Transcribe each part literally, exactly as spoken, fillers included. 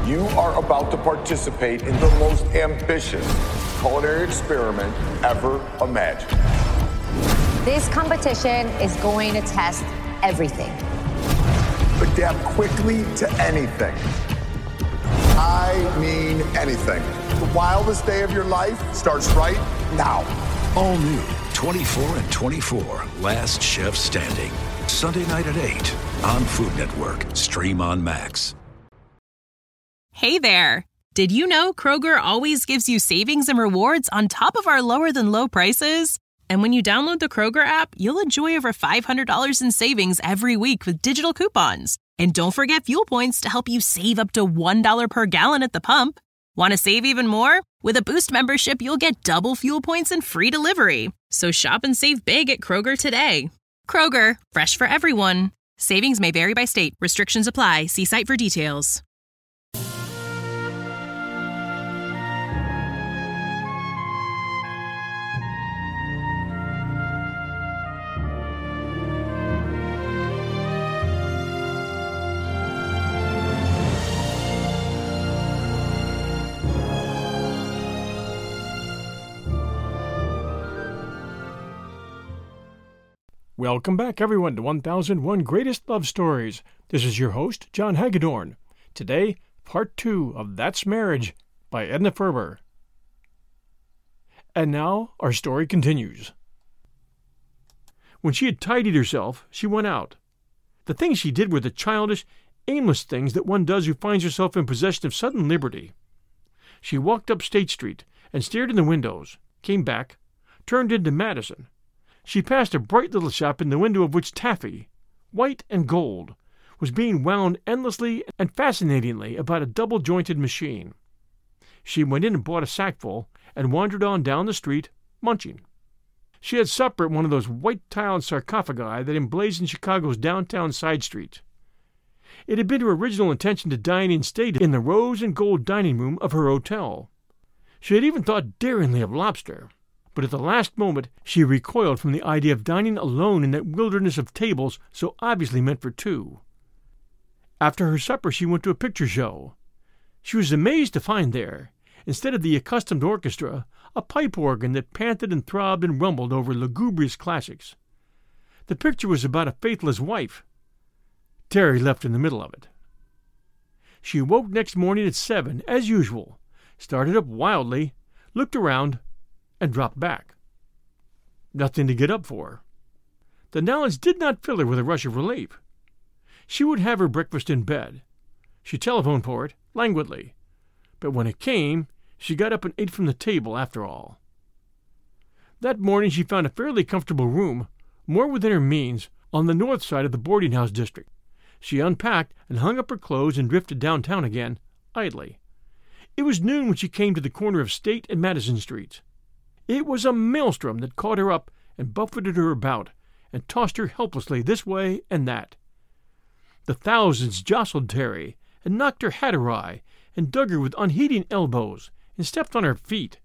You are about to participate in the most ambitious culinary experiment ever imagined. This competition is going to test everything. Adapt quickly to anything. I mean anything. The wildest day of your life starts right now. All new twenty-four and twenty-four, Last Chef Standing. Sunday night at eight on Food Network. Stream on Max. Hey there. Did you know Kroger always gives you savings and rewards on top of our lower than low prices? And when you download the Kroger app, you'll enjoy over five hundred dollars in savings every week with digital coupons. And don't forget fuel points to help you save up to one dollar per gallon at the pump. Want to save even more? With a Boost membership, you'll get double fuel points and free delivery. So shop and save big at Kroger today. Kroger, fresh for everyone. Savings may vary by state. Restrictions apply. See site for details. Welcome back, everyone, to one thousand one Greatest Love Stories. This is your host, John Hagedorn. Today, part two of That's Marriage by Edna Ferber. And now, our story continues. When she had tidied herself, she went out. The things she did were the childish, aimless things that one does who finds herself in possession of sudden liberty. She walked up State Street and stared in the windows, came back, turned into Madison. She passed a bright little shop in the window of which taffy, white and gold, was being wound endlessly and fascinatingly about a double-jointed machine. She went in and bought a sackful and wandered on down the street, munching. She had supper at one of those white-tiled sarcophagi that emblazoned Chicago's downtown side streets. It had been her original intention to dine in state in the rose and gold dining room of her hotel. She had even thought daringly of lobster. But at the last moment she recoiled from the idea of dining alone in that wilderness of tables so obviously meant for two. After her supper she went to a picture show. She was amazed to find there, instead of the accustomed orchestra, a pipe organ that panted and throbbed and rumbled over lugubrious classics. The picture was about a faithless wife. Terry left in the middle of it. She awoke next morning at seven, as usual, started up wildly, looked around, and dropped back. Nothing to get up for. The knowledge did not fill her with a rush of relief. She would have her breakfast in bed. She telephoned for it, languidly. But when it came, she got up and ate from the table after all. That morning she found a fairly comfortable room, more within her means, on the north side of the boarding-house district. She unpacked and hung up her clothes and drifted downtown again, idly. It was noon when she came to the corner of State and Madison Streets. It was a maelstrom that caught her up and buffeted her about and tossed her helplessly this way and that. The thousands jostled Terry and knocked her hat awry and dug her with unheeding elbows and stepped on her feet.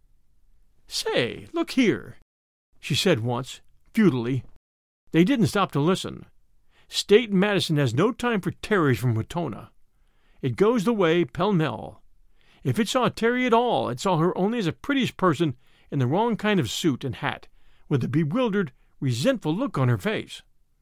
"Say, look here," she said once, futilely. They didn't stop to listen. State and Madison has no time for Terrys from Wetona. It goes the way pell-mell. If it saw Terry at all, it saw her only as a prettish person in the wrong kind of suit and hat, with a bewildered, resentful look on her face.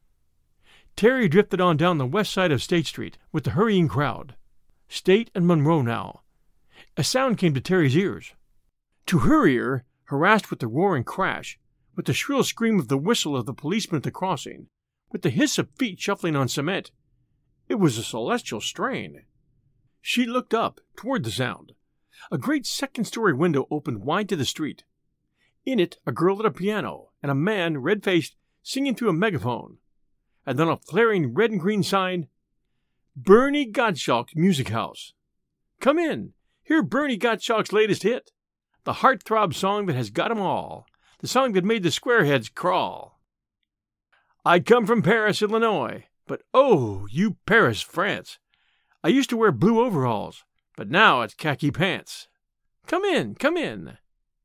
Terry drifted on down the west side of State Street with the hurrying crowd. State and Monroe now. A sound came to Terry's ears. To her ear, harassed with the roar and crash, with the shrill scream of the whistle of the policeman at the crossing, with the hiss of feet shuffling on cement, it was a celestial strain. She looked up, toward the sound. A great second-story window opened wide to the street. In it, a girl at a piano, and a man, red-faced, singing through a megaphone. And then a flaring red and green sign, Bernie Gottschalk's Music House. Come in, hear Bernie Gottschalk's latest hit. The heartthrob song that has got 'em all. The song that made the squareheads crawl. I come from Paris, Illinois, but oh, you Paris, France. I used to wear blue overalls, but now it's khaki pants. Come in, come in.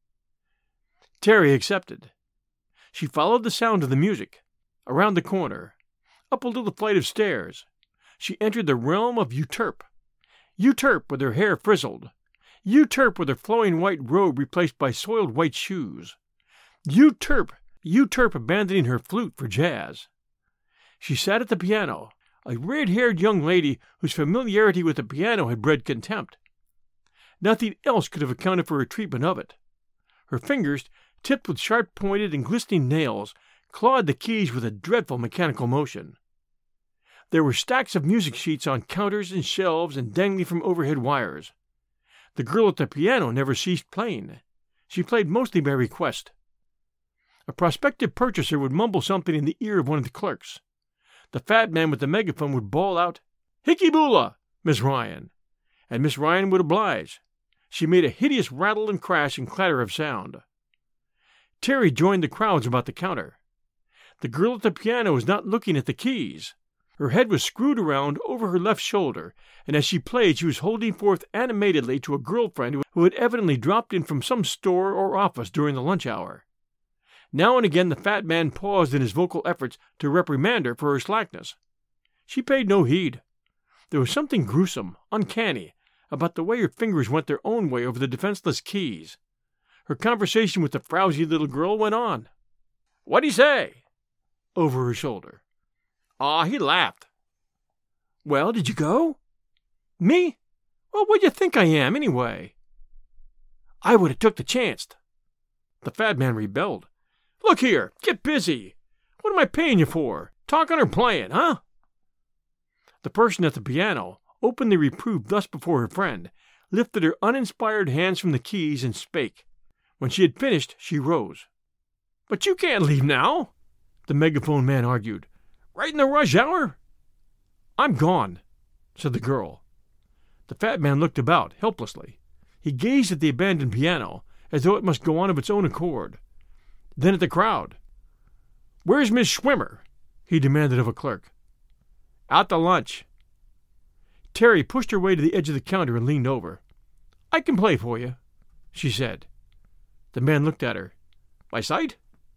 Terry accepted. She followed the sound of the music, around the corner, up a little flight of stairs. She entered the realm of Euterpe. Euterpe with her hair frizzled. Euterpe with her flowing white robe replaced by soiled white shoes. Euterpe, Euterpe abandoning her flute for jazz. She sat at the piano, a red-haired young lady whose familiarity with the piano had bred contempt. Nothing else could have accounted for her treatment of it. Her fingers, tipped with sharp-pointed and glistening nails, clawed the keys with a dreadful mechanical motion. There were stacks of music sheets on counters and shelves and dangling from overhead wires. The girl at the piano never ceased playing. She played mostly by request. A prospective purchaser would mumble something in the ear of one of the clerks. The fat man with the megaphone would bawl out, "Hickey Boola, Miss Ryan," and Miss Ryan would oblige. She made a hideous rattle and crash and clatter of sound. Terry joined the crowds about the counter. The girl at the piano was not looking at the keys. Her head was screwed around over her left shoulder, and as she played she was holding forth animatedly to a girlfriend who had evidently dropped in from some store or office during the lunch hour. Now and again the fat man paused in his vocal efforts to reprimand her for her slackness. She paid no heed. There was something gruesome, uncanny, about the way her fingers went their own way over the defenseless keys. Her conversation with the frowsy little girl went on. "What'd he say?" over her shoulder. "Aw, he laughed." "Well, did you go?" "Me? Well, what do you think I am, anyway?" "I would have took the chance." The fat man rebelled. "Look here, get busy. What am I paying you for? Talking or playing, huh?" The person at the piano, openly reproved thus before her friend, lifted her uninspired hands from the keys and spake. When she had finished, she rose. "But you can't leave now," the megaphone man argued. "Right in the rush hour?" "I'm gone," said the girl. The fat man looked about, helplessly. He gazed at the abandoned piano, as though it must go on of its own accord. Then at the crowd. "Where's Miss Schwimmer?" he demanded of a clerk. "Out to lunch." Terry pushed her way to the edge of the counter and leaned over. "I can play for you," she said. The man looked at her. "By sight?"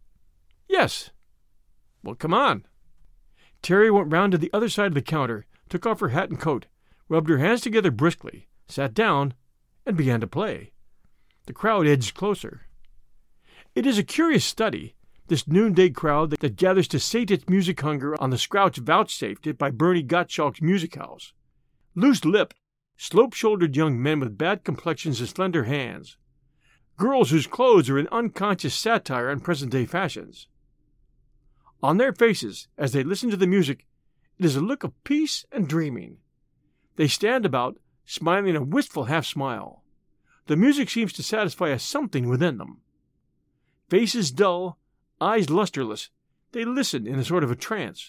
"Yes." "Well, come on." Terry went round to the other side of the counter, took off her hat and coat, rubbed her hands together briskly, sat down, and began to play. The crowd edged closer. It is a curious study, this noonday crowd that gathers to sate its music hunger on the scrouch vouchsafed it by Bernie Gottschalk's music house. Loose-lipped, slope-shouldered young men with bad complexions and slender hands. Girls whose clothes are an unconscious satire on present-day fashions. On their faces, as they listen to the music, it is a look of peace and dreaming. They stand about, smiling a wistful half-smile. The music seems to satisfy a something within them. Faces dull, eyes lusterless, they listen in a sort of a trance.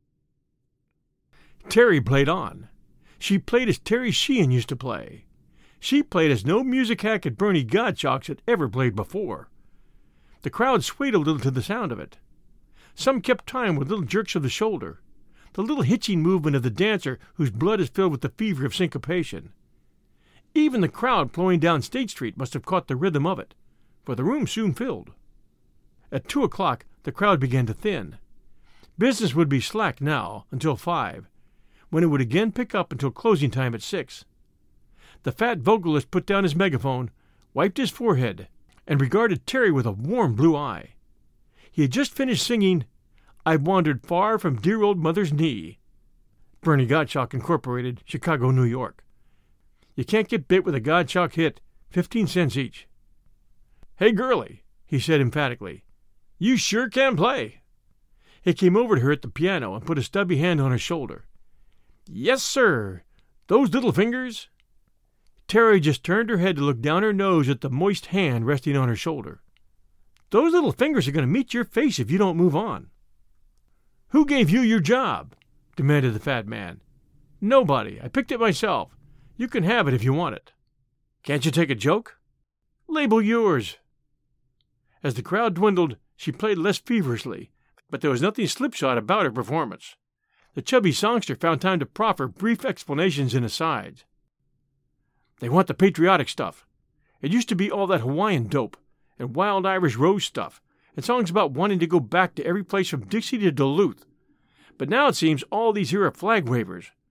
Terry played on. She played as Terry Sheehan used to play. She played as no music hack at Bernie Gottschalk's had ever played before. The crowd swayed a little to the sound of it. Some kept time with little jerks of the shoulder, the little hitching movement of the dancer whose blood is filled with the fever of syncopation. Even the crowd flowing down State Street must have caught the rhythm of it, for the room soon filled. At two o'clock the crowd began to thin. Business would be slack now until five, when it would again pick up until closing time at six. The fat vocalist put down his megaphone, wiped his forehead, and regarded Terry with a warm blue eye. He had just finished singing, "I've Wandered Far from Dear Old Mother's Knee." Bernie Gottschalk Incorporated, Chicago, New York. You can't get bit with a Gottschalk hit, fifteen cents each. "Hey, girlie," he said emphatically, "you sure can play." He came over to her at the piano and put a stubby hand on her shoulder. "Yes, sir. Those little fingers." Terry just turned her head to look down her nose at the moist hand resting on her shoulder. "Those little fingers are going to meet your face if you don't move on." "Who gave you your job?" demanded the fat man. "Nobody. I picked it myself. You can have it if you want it." "Can't you take a joke?" "Label yours." As the crowd dwindled, she played less feverishly, but there was nothing slipshod about her performance. The chubby songster found time to proffer brief explanations and asides. "They want the patriotic stuff. It used to be all that Hawaiian dope, and wild Irish rose stuff, and songs about wanting to go back to every place from Dixie to Duluth. But now it seems all these here are flag wavers.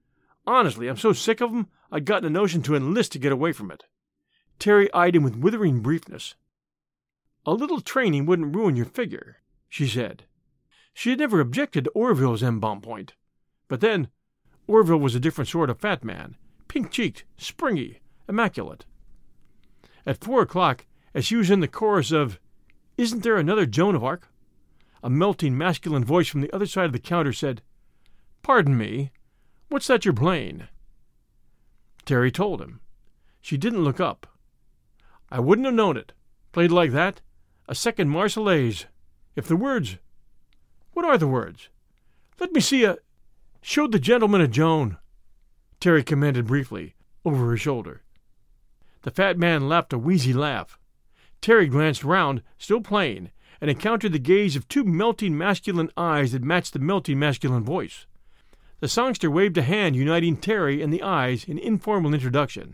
Honestly, I'm so sick of 'em, I'd gotten a notion to enlist to get away from it. Terry eyed him with withering briefness. A little training wouldn't ruin your figure, she said. She had never objected to Orville's en-bomb point. But then, Orville was a different sort of fat man, pink-cheeked, springy, immaculate. At four o'clock, as she was in the chorus of "Isn't There Another Joan of Arc?" a melting masculine voice from the other side of the counter said, "Pardon me, what's that you're playing?" Terry told him. She didn't look up. "I wouldn't have known it. Played like that? A second Marseillaise. If the words—" "What are the words?" "Let me see a—" "Showed the gentleman a Joan," Terry commanded briefly, over her shoulder. The fat man laughed a wheezy laugh. Terry glanced round, still playing, and encountered the gaze of two melting masculine eyes that matched the melting masculine voice. The songster waved a hand uniting Terry and the eyes in informal introduction.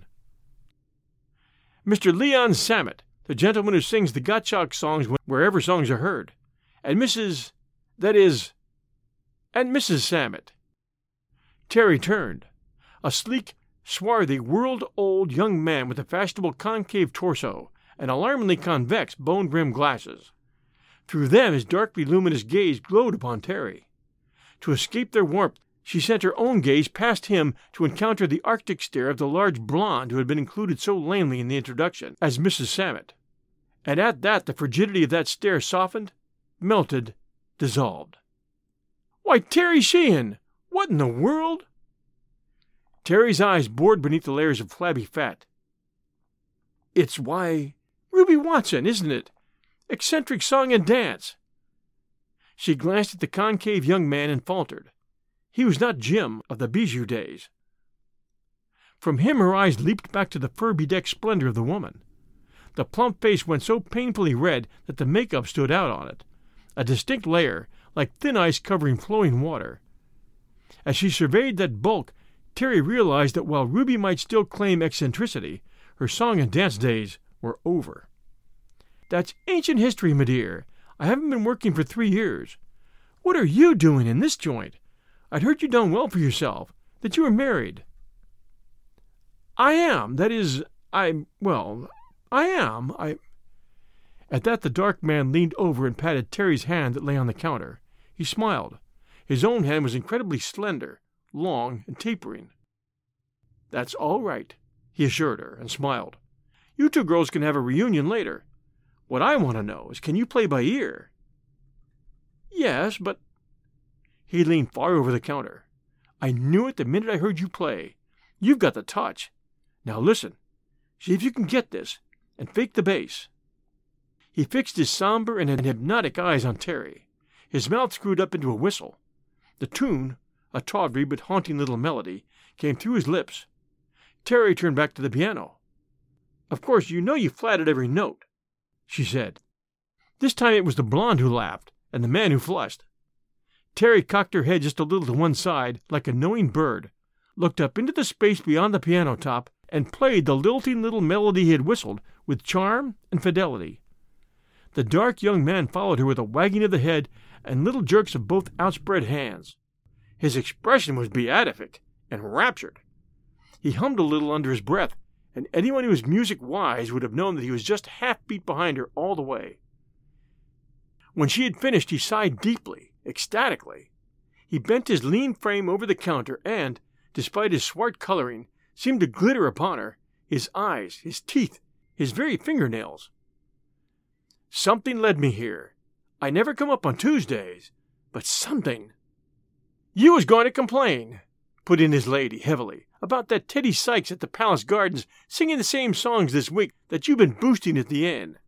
"Mister Leon Samet, the gentleman who sings the Gottschalk songs wherever songs are heard, and Missus that is, and Missus Samet." Terry turned. A sleek, swarthy, world-old young man with a fashionable concave torso and alarmingly convex bone-rimmed glasses. Through them his darkly luminous gaze glowed upon Terry. To escape their warmth, she sent her own gaze past him to encounter the arctic stare of the large blonde who had been included so lamely in the introduction as Missus Samet. And at that the frigidity of that stare softened, melted, dissolved. "Why, Terry Sheehan! What in the world?" Terry's eyes bored beneath the layers of flabby fat. "It's, why, Ruby Watson, isn't it? Eccentric song and dance." She glanced at the concave young man and faltered. He was not Jim of the Bijou days. From him her eyes leaped back to the fur-bedecked splendor of the woman. The plump face went so painfully red that the makeup stood out on it, a distinct layer, like thin ice covering flowing water. As she surveyed that bulk, Terry realized that while Ruby might still claim eccentricity, her song and dance days were over. "That's ancient history, my dear. I haven't been working for three years. What are you doing in this joint? I'd heard you done well for yourself, that you were married." "I am, that is, I, well, I am, I—" At that the dark man leaned over and patted Terry's hand that lay on the counter. He smiled. His own hand was incredibly slender, long, and tapering. "That's all right," he assured her, and smiled. "You two girls can have a reunion later. What I want to know is, can you play by ear?" "Yes, but—" He leaned far over the counter. "I knew it the minute I heard you play. You've got the touch. Now listen. See if you can get this, and fake the bass." He fixed his somber and hypnotic eyes on Terry. His mouth screwed up into a whistle. The tune, a tawdry but haunting little melody, came through his lips. Terry turned back to the piano. "Of course, you know you flatted every note," she said. This time it was the blonde who laughed, and the man who flushed. Terry cocked her head just a little to one side, like a knowing bird, looked up into the space beyond the piano top, and played the lilting little melody he had whistled with charm and fidelity. The dark young man followed her with a wagging of the head and little jerks of both outspread hands. His expression was beatific and raptured. He hummed a little under his breath, and anyone who was music-wise would have known that he was just half beat behind her all the way. When she had finished, he sighed deeply, ecstatically. He bent his lean frame over the counter and, despite his swart coloring, seemed to glitter upon her, his eyes, his teeth, his very fingernails. "Something led me here. I never come up on Tuesdays, but something—" "You was going to complain," put in his lady heavily, "about that Teddy Sykes at the Palace Gardens singing the same songs this week that you've been boosting at the inn."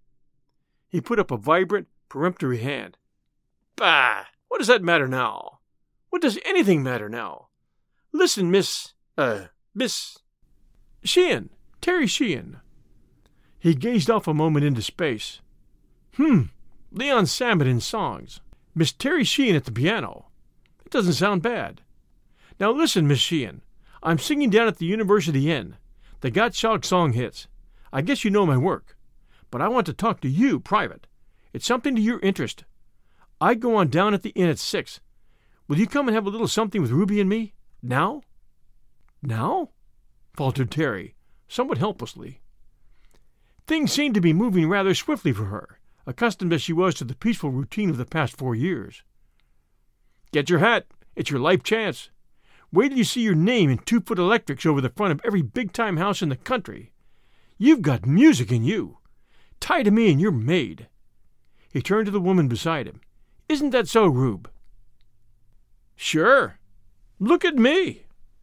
He put up a vibrant, peremptory hand. "Bah! What does that matter now? What does anything matter now? Listen, Miss, uh, Miss... Sheehan, Terry Sheehan." He gazed off a moment into space. Hmm, Leon Samet in songs. Miss Terry Sheehan at the piano. It doesn't sound bad. Now listen, Miss Sheehan. I'm singing down at the University Inn. The Gottschalk song hits. I guess you know my work. But I want to talk to you private. It's something to your interest. I go on down at the inn at six. Will you come and have a little something with Ruby and me? Now?" Now? Faltered Terry, somewhat helplessly. Things seemed to be moving rather swiftly for her, accustomed as she was to the peaceful routine of the past four years. Get your hat. It's your life chance. Wait till you see your name in two-foot electrics over the front of every big-time house in the country. You've got music in you. Tie to me and you're made. He turned to the woman beside him. Isn't that so, Rube? Sure. Look at me.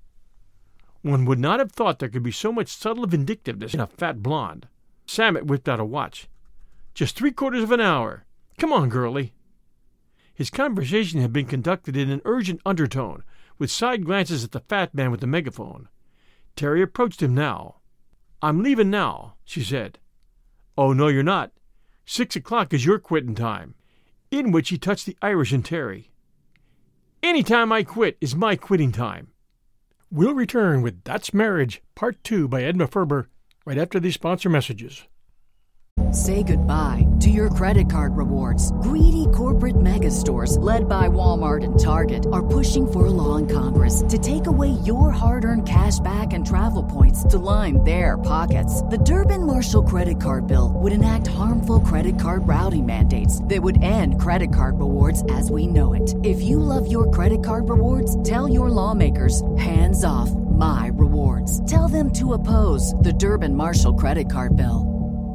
One would not have thought there could be so much subtle vindictiveness in a fat blonde. Samet whipped out a watch. Just three quarters of an hour. Come on, girlie. His conversation had been conducted in an urgent undertone, with side glances at the fat man with the megaphone. Terry approached him now. I'm leaving now, she said. Oh, no, you're not. Six o'clock is your quitting time. In which he touched the Irish in Terry. Any time I quit is my quitting time. We'll return with That's Marriage, Part two by Edna Ferber, right after these sponsor messages. Say goodbye to your credit card rewards. Greedy corporate mega stores, led by Walmart and Target, are pushing for a law in Congress to take away your hard-earned cash back and travel points to line their pockets. The Durbin-Marshall credit card bill would enact harmful credit card routing mandates that would end credit card rewards as we know it. If you love your credit card rewards, tell your lawmakers, hands off my rewards. Tell them to oppose the Durbin-Marshall credit card bill.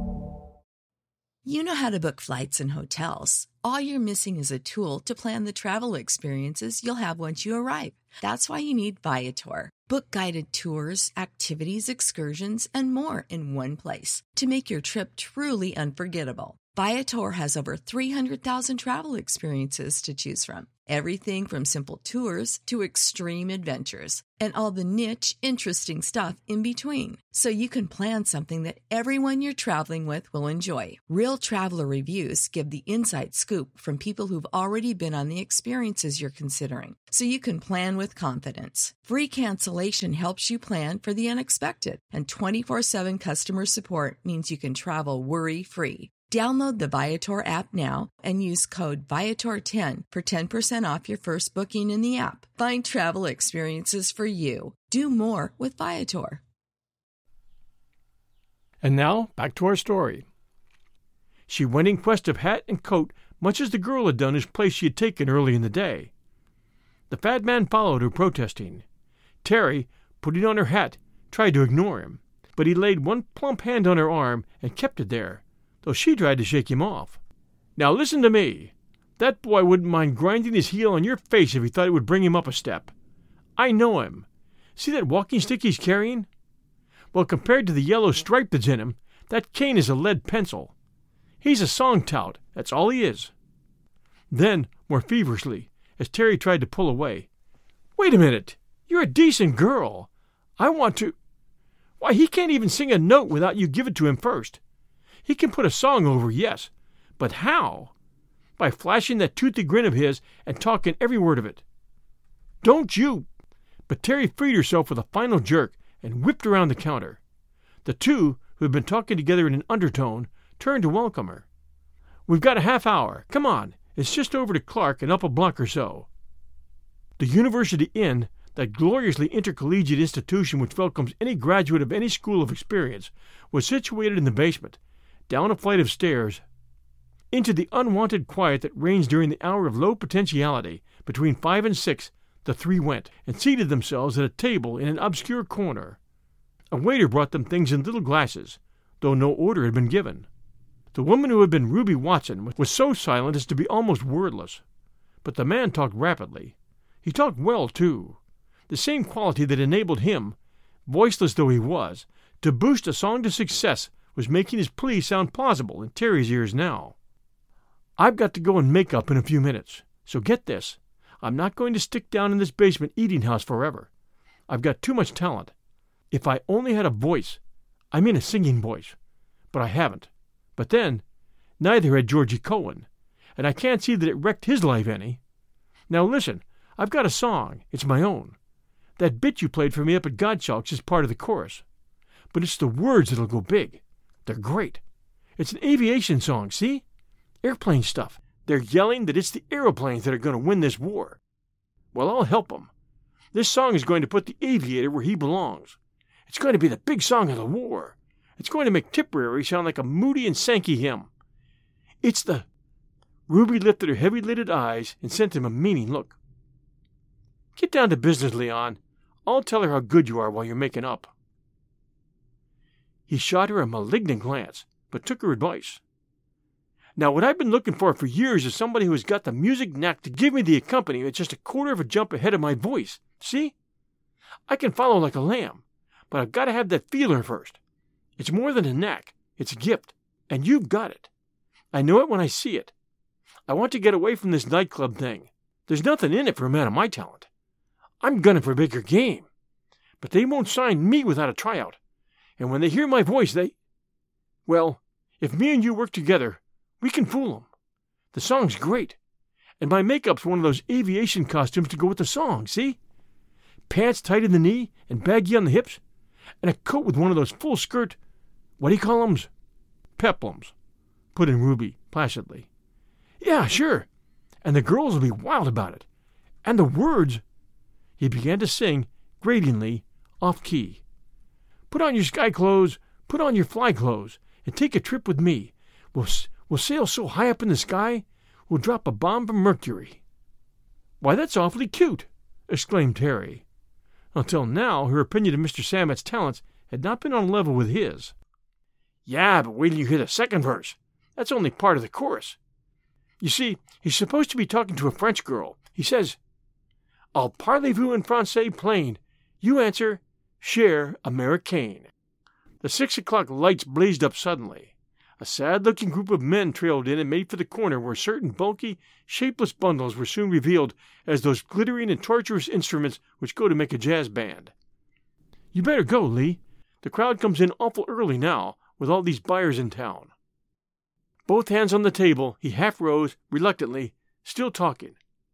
You know how to book flights and hotels. All you're missing is a tool to plan the travel experiences you'll have once you arrive. That's why you need Viator. Book guided tours, activities, excursions, and more in one place to make your trip truly unforgettable. Viator has over three hundred thousand travel experiences to choose from. Everything from simple tours to extreme adventures and all the niche, interesting stuff in between. So you can plan something that everyone you're traveling with will enjoy. Real traveler reviews give the inside scoop from people who've already been on the experiences you're considering. So you can plan with confidence. Free cancellation helps you plan for the unexpected. And twenty-four seven customer support means you can travel worry-free. Download the Viator app now and use code Viator ten for ten percent off your first booking in the app. Find travel experiences for you. Do more with Viator. And now, back to our story. She went in quest of hat and coat, much as the girl had done whose place she had taken early in the day. The fat man followed her, protesting. Terry, putting on her hat, tried to ignore him, but he laid one plump hand on her arm and kept it there, though she tried to shake him off. Now listen to me. That boy wouldn't mind grinding his heel on your face if he thought it would bring him up a step. I know him. See that walking stick he's carrying? Well, compared to the yellow stripe that's in him, that cane is a lead pencil. He's a song tout, that's all he is. Then, more feverishly, as Terry tried to pull away, Wait a minute, you're a decent girl. I want to... Why, he can't even sing a note without you give it to him first. He can put a song over, yes, but how? By flashing that toothy grin of his and talking every word of it. Don't you... But Terry freed herself with a final jerk and whipped around the counter. The two, who had been talking together in an undertone, turned to welcome her. We've got a half hour. Come on. It's just over to Clark and up a block or so. The University Inn, that gloriously intercollegiate institution which welcomes any graduate of any school of experience, was situated in the basement, down a flight of stairs. Into the unwanted quiet that reigns during the hour of low potentiality, between five and six, the three went, and seated themselves at a table in an obscure corner. A waiter brought them things in little glasses, though no order had been given. The woman who had been Ruby Watson was so silent as to be almost wordless. But the man talked rapidly. He talked well, too. The same quality that enabled him, voiceless though he was, to boost a song to success was making his plea sound plausible in Terry's ears now. I've got to go and make up in a few minutes, so get this. I'm not going to stick down in this basement eating house forever. I've got too much talent. If I only had a voice, I mean a singing voice, but I haven't. But then, neither had Georgie Cohen, and I can't see that it wrecked his life any. Now listen, I've got a song. It's my own. That bit you played for me up at Gottschalk's is part of the chorus. But it's the words that'll go big. They're great. It's an aviation song, see? Airplane stuff. They're yelling that it's the aeroplanes that are going to win this war. Well, I'll help them. This song is going to put the aviator where he belongs. It's going to be the big song of the war. It's going to make Tipperary sound like a Moody and Sankey hymn. It's the... Ruby lifted her heavy-lidded eyes and sent him a meaning look. Get down to business, Leon. I'll tell her how good you are while you're making up. He shot her a malignant glance, but took her advice. Now, what I've been looking for for years is somebody who has got the music knack to give me the accompaniment just a quarter of a jump ahead of my voice. See? I can follow like a lamb, but I've got to have that feeler first. It's more than a knack. It's a gift, and you've got it. I know it when I see it. I want to get away from this nightclub thing. There's nothing in it for a man of my talent. I'm gunning for bigger game. But they won't sign me without a tryout. And when they hear my voice, they... Well, if me and you work together, we can fool them. The song's great. And my makeup's one of those aviation costumes to go with the song, see? Pants tight in the knee and baggy on the hips. And a coat with one of those full-skirt... What do you call 'em? Peplums, put in Ruby placidly. Yeah, sure. And the girls will be wild about it. And the words... He began to sing, gratingly, off-key. Put on your sky clothes, put on your fly clothes, and take a trip with me. We'll, we'll sail so high up in the sky, we'll drop a bomb from Mercury. Why, that's awfully cute, exclaimed Terry. Until now, her opinion of Mister Samet's talents had not been on a level with his. Yeah, but wait till you hear the second verse. That's only part of the chorus. You see, he's supposed to be talking to a French girl. He says, I'll parlez-vous in français plain. You answer, cher américain. The six o'clock lights blazed up suddenly. A sad-looking group of men trailed in and made for the corner where certain bulky, shapeless bundles were soon revealed as those glittering and tortuous instruments which go to make a jazz band. You better go, Lee. The crowd comes in awful early now, with all these buyers in town. Both hands on the table, he half rose, reluctantly, still talking.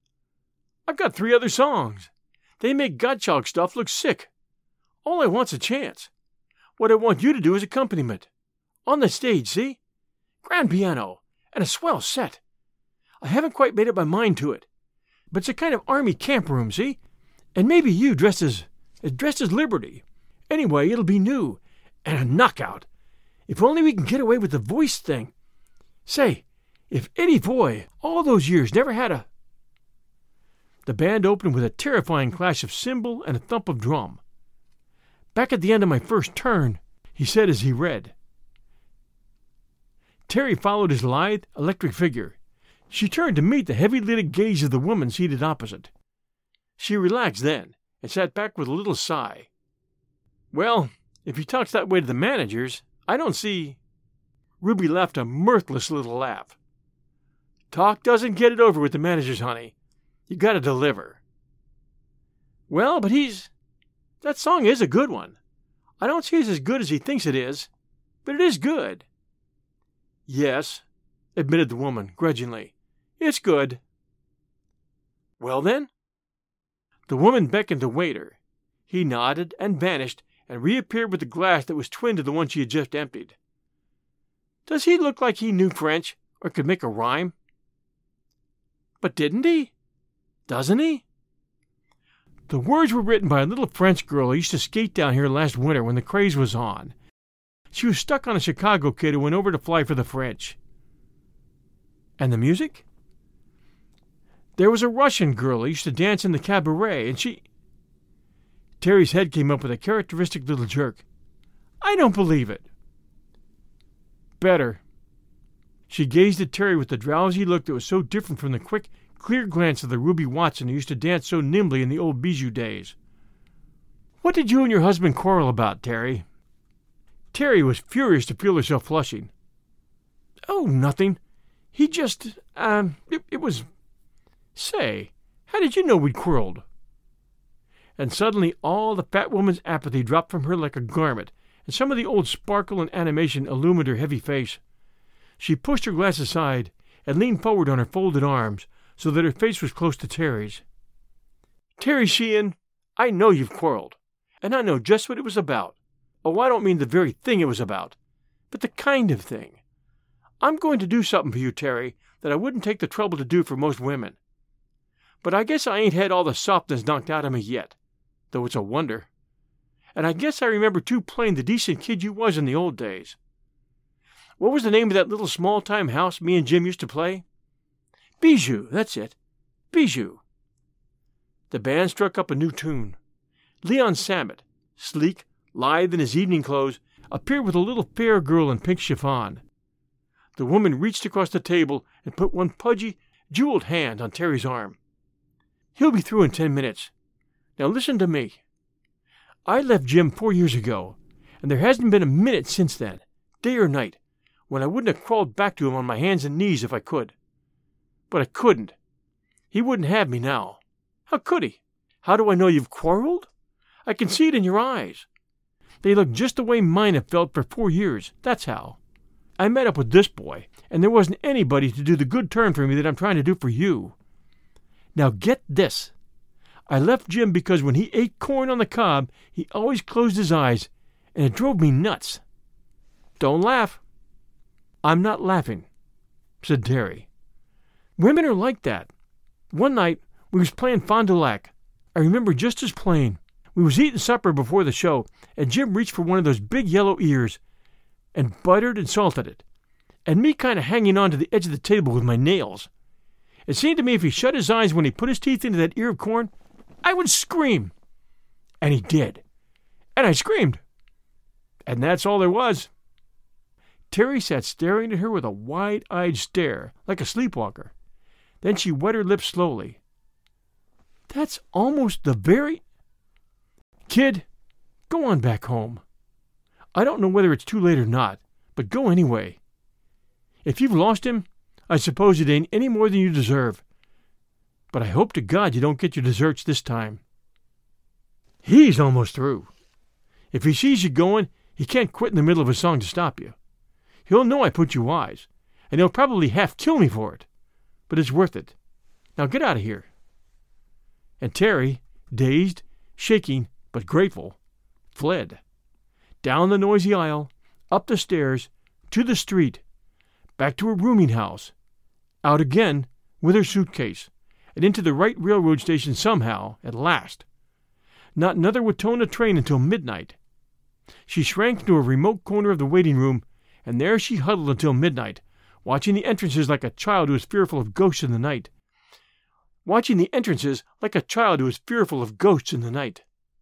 I've got three other songs. They make Gottschalk stuff look sick. All I want's a chance. What I want you to do is accompaniment. On the stage, see? Grand piano, and a swell set. I haven't quite made up my mind to it. But it's a kind of army camp room, see? And maybe you dressed as, as dressed as Liberty. Anyway, it'll be new, and a knockout. If only we can get away with the voice thing. Say, if Eddie Foy, all those years, never had a... The band opened with a terrifying clash of cymbal and a thump of drum. Back at the end of my first turn, he said as he read. Terry followed his lithe, electric figure. She turned to meet the heavy-lidded gaze of the woman seated opposite. She relaxed then, and sat back with a little sigh. Well, if he talks that way to the managers, I don't see... Ruby laughed a mirthless little laugh. Talk doesn't get it over with the managers, honey. You gotta deliver. Well, but he's... That song is a good one. I don't see it's as good as he thinks it is, but it is good. Yes, admitted the woman, grudgingly. It's good. Well, then? The woman beckoned the waiter. He nodded and vanished and reappeared with a glass that was twin to the one she had just emptied. Does he look like he knew French or could make a rhyme? But didn't he? Doesn't he? The words were written by a little French girl who used to skate down here last winter when the craze was on. She was stuck on a Chicago kid who went over to fly for the French. And the music? There was a Russian girl who used to dance in the cabaret, and she... Terry's head came up with a characteristic little jerk. I don't believe it. Better. She gazed at Terry with the drowsy look that was so different from the quick, clear glance of the Ruby Watson who used to dance so nimbly in the old Bijou days. What did you and your husband quarrel about, Terry? Terry was furious to feel herself flushing. Oh, nothing. He just, um, it, it was... Say, how did you know we'd quarreled? And suddenly all the fat woman's apathy dropped from her like a garment, and some of the old sparkle and animation illumined her heavy face. She pushed her glass aside and leaned forward on her folded arms, so that her face was close to Terry's. Terry Sheehan, I know you've quarreled, and I know just what it was about. Oh, I don't mean the very thing it was about, but the kind of thing. I'm going to do something for you, Terry, that I wouldn't take the trouble to do for most women. But I guess I ain't had all the softness knocked out of me yet. though it's a wonder. And I guess I remember too plain the decent kid you was in the old days. What was the name of that little small-time house me and Jim used to play? Bijou, that's it. Bijou. The band struck up a new tune. Leon Samet, sleek, lithe in his evening clothes, appeared with a little fair girl in pink chiffon. The woman reached across the table and put one pudgy, jeweled hand on Terry's arm. He'll be through in ten minutes. Now listen to me. I left Jim four years ago, and there hasn't been a minute since then, day or night, when I wouldn't have crawled back to him on my hands and knees if I could. But I couldn't. He wouldn't have me now. How could he? How do I know you've quarreled? I can see it in your eyes. They look just the way mine have felt for four years, that's how. I met up with this boy, and there wasn't anybody to do the good turn for me that I'm trying to do for you. Now get this. I left Jim because when he ate corn on the cob, he always closed his eyes, and it drove me nuts. Don't laugh. I'm not laughing, said Terry. Women are like that. One night, we was playing Fond du Lac. I remember just as plain. We was eating supper before the show, and Jim reached for one of those big yellow ears and buttered and salted it, and me kind of hanging on to the edge of the table with my nails. It seemed to me if he shut his eyes when he put his teeth into that ear of corn, I would scream. And he did. And I screamed. And that's all there was. Terry sat staring at her with a wide-eyed stare, like a sleepwalker. Then she wet her lips slowly. That's almost the very... Kid, go on back home. I don't know whether it's too late or not, but go anyway. If you've lost him, I suppose it ain't any more than you deserve. But I hope to God you don't get your deserts this time. He's almost through. If he sees you going, he can't quit in the middle of a song to stop you. He'll know I put you wise, and he'll probably half kill me for it. But it's worth it. Now get out of here. And Terry, dazed, shaking, but grateful, fled. Down the noisy aisle, up the stairs, to the street, back to her rooming house, out again with her suitcase, and into the right railroad station somehow, at last. Not another Wetona train until midnight. She shrank into a remote corner of the waiting room, and there she huddled until midnight, watching the entrances like a child who is fearful of ghosts in the night. Watching the entrances like a child who is fearful of ghosts in the night.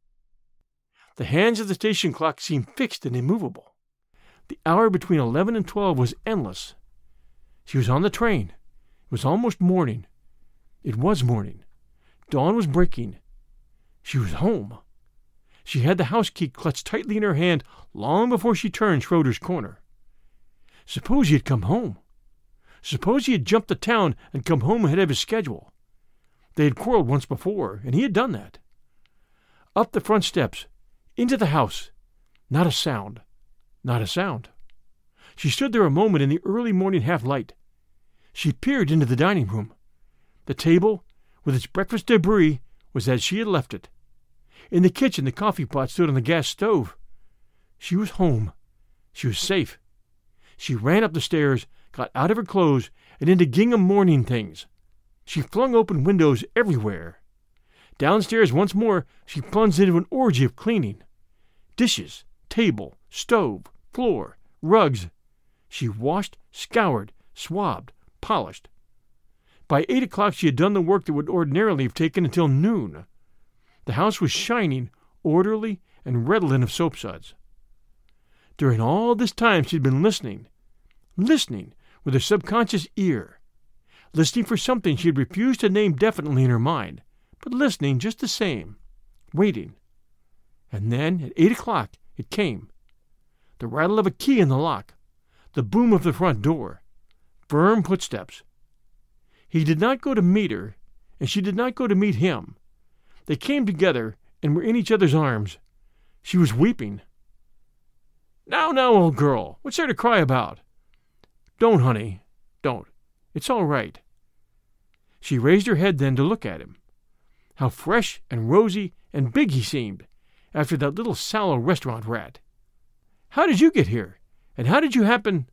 The hands of the station clock seemed fixed and immovable. The hour between eleven and twelve was endless. She was on the train. It was almost morning. It was morning. Dawn was breaking. She was home. She had the house key clutched tightly in her hand long before she turned Schroeder's corner. Suppose he had come home. Suppose he had jumped the town and come home ahead of his schedule. They had quarreled once before, and he had done that. Up the front steps, into the house. Not a sound. Not a sound. She stood there a moment in the early morning half-light. She peered into the dining room. The table, with its breakfast debris, was as she had left it. In the kitchen, the coffee pot stood on the gas stove. She was home. She was safe. She ran up the stairs, got out of her clothes, and into gingham morning things. She flung open windows everywhere. Downstairs once more, she plunged into an orgy of cleaning. Dishes, table, stove, floor, rugs. She washed, scoured, swabbed, polished. By eight o'clock she had done the work that would ordinarily have taken until noon. The house was shining, orderly, and redolent of soapsuds. During all this time she had been listening, listening with her subconscious ear, listening for something she had refused to name definitely in her mind, but listening just the same, waiting. And then, at eight o'clock, it came. The rattle of a key in the lock, the boom of the front door, firm footsteps. He did not go to meet her, and she did not go to meet him. They came together and were in each other's arms. She was weeping. Now, now, old girl, what's there to cry about? Don't, honey, don't. It's all right. She raised her head then to look at him. How fresh and rosy and big he seemed, after that little sallow restaurant rat. How did you get here? And how did you happen...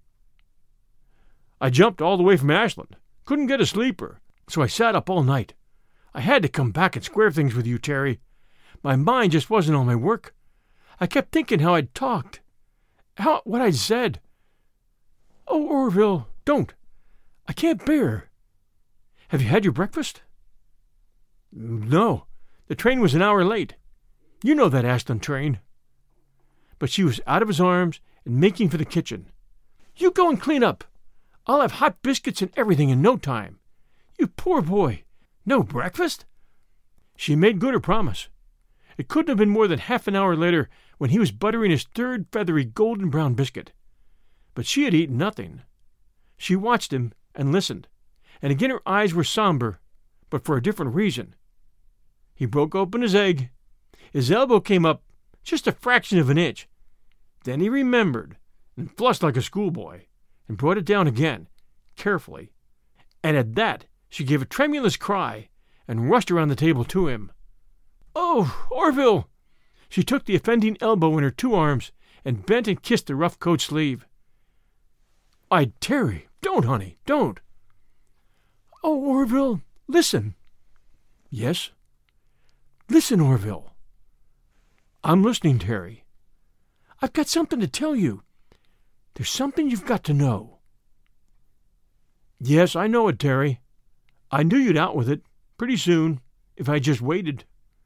I jumped all the way from Ashland. Couldn't get a sleeper, so I sat up all night. I had to come back and square things with you, Terry. My mind just wasn't on my work. I kept thinking how I'd talked, how what I'd said. Oh, Orville, don't. I can't bear. Have you had your breakfast? No. The train was an hour late. You know that Ashland train. But she was out of his arms and making for the kitchen. You go and clean up. I'll have hot biscuits and everything in no time. You poor boy. No breakfast? She made good her promise. It couldn't have been more than half an hour later when he was buttering his third feathery golden brown biscuit. But she had eaten nothing. She watched him and listened, and again her eyes were somber, but for a different reason. He broke open his egg. His elbow came up just a fraction of an inch. Then he remembered and flushed like a schoolboy and brought it down again, carefully. And at that she gave a tremulous cry and rushed around the table to him. "Oh, Orville!" She took the offending elbow in her two arms and bent and kissed the rough coat sleeve. "I, Terry, don't, honey, don't." "Oh, Orville, listen." "Yes?" "Listen, Orville." "I'm listening, Terry." "I've got something to tell you. There's something you've got to know." "Yes, I know it, Terry. I knew you'd out with it, pretty soon, if I just waited."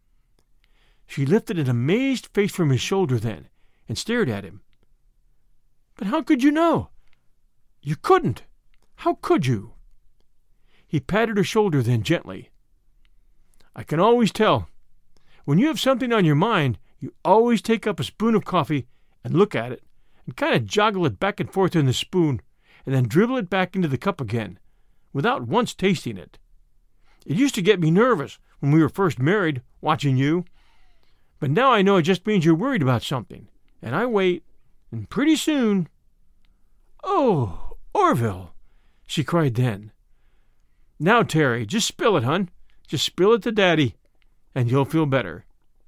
She lifted an amazed face from his shoulder then, and stared at him. "But how could you know? You couldn't. How could you?" He patted her shoulder then gently. "I can always tell. When you have something on your mind, you always take up a spoon of coffee and look at it, and kind of joggle it back and forth in the spoon, and then dribble it back into the cup again, without once tasting it. It used to get me nervous when we were first married, watching you. But now I know it just means you're worried about something, and I wait, and pretty soon—" "Oh, Orville!" she cried then. "Now, Terry, just spill it, hon. Just spill it to Daddy, and you'll feel better."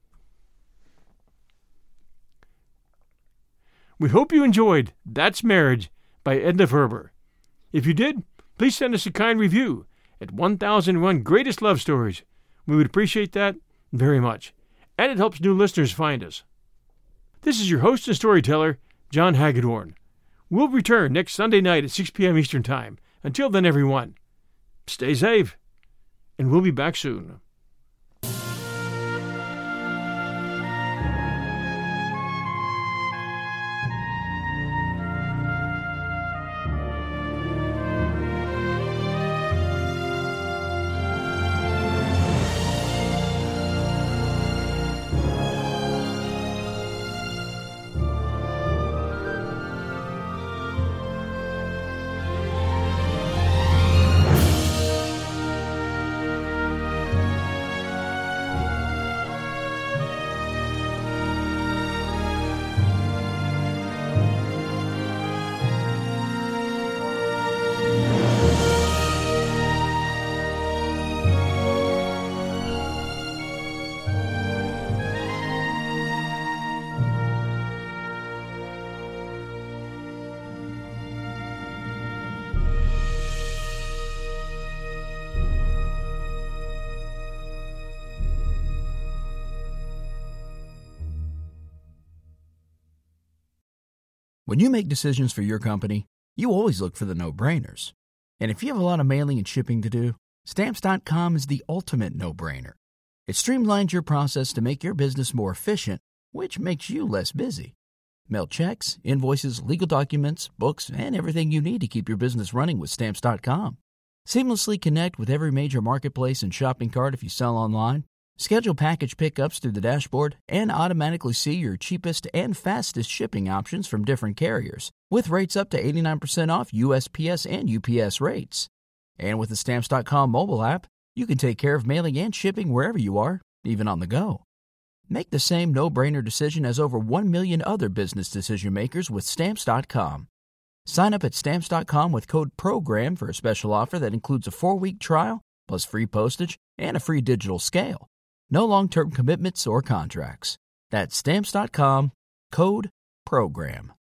We hope you enjoyed That's Marriage by Edna Ferber. If you did, please send us a kind review at one thousand one Greatest Love Stories. We would appreciate that very much, and it helps new listeners find us. This is your host and storyteller, John Hagedorn. We'll return next Sunday night at six p.m. Eastern Time. Until then, everyone, stay safe, and we'll be back soon. When you make decisions for your company, you always look for the no-brainers. And if you have a lot of mailing and shipping to do, Stamps dot com is the ultimate no-brainer. It streamlines your process to make your business more efficient, which makes you less busy. Mail checks, invoices, legal documents, books, and everything you need to keep your business running with Stamps dot com. Seamlessly connect with every major marketplace and shopping cart if you sell online. Schedule package pickups through the dashboard and automatically see your cheapest and fastest shipping options from different carriers, with rates up to eighty-nine percent off U S P S and U P S rates. And with the Stamps dot com mobile app, you can take care of mailing and shipping wherever you are, even on the go. Make the same no-brainer decision as over one million other business decision makers with Stamps dot com. Sign up at Stamps dot com with code PROGRAM for a special offer that includes a four-week trial, plus free postage and a free digital scale. No long-term commitments or contracts. That's Stamps dot com, code PROGRAM.